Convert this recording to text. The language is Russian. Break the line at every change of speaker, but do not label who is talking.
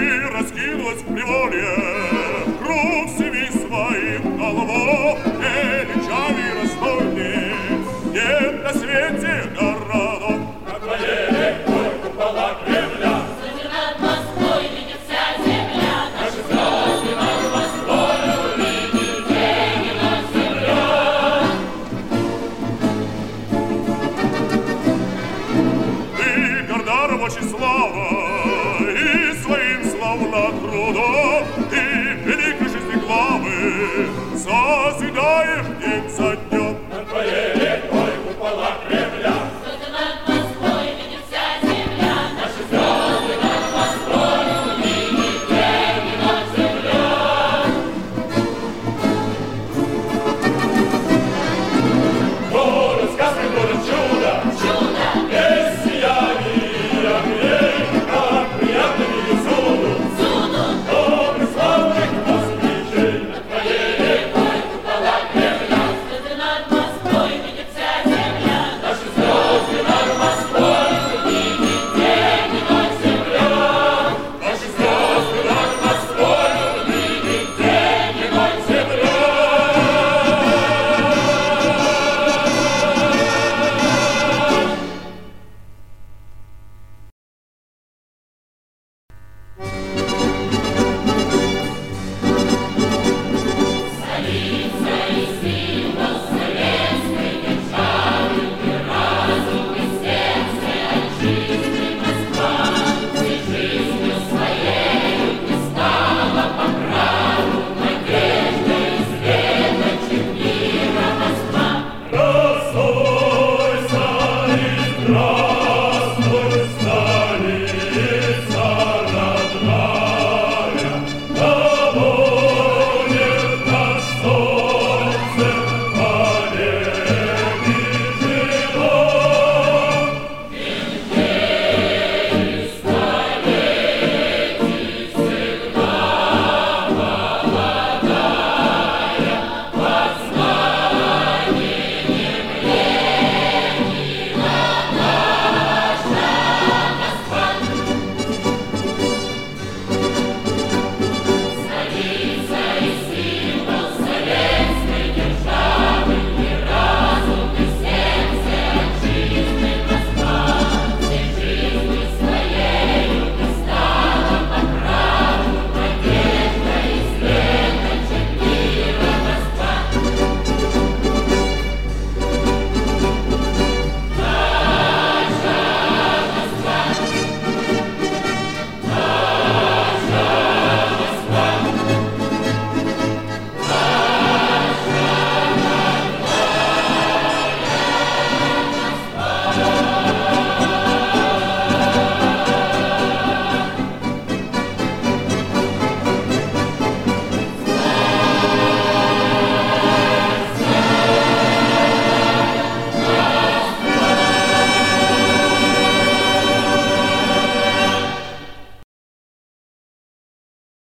раскинулось приволье, круг семи своим голов, величавый раскольник, нет на свете городов.
На твоей рекой купола Кремля,
над Москвой видит вся земля,
наши слезы над Москвою видит день и ночь земля.
Ты горда рабочей слава, и своим славно трудом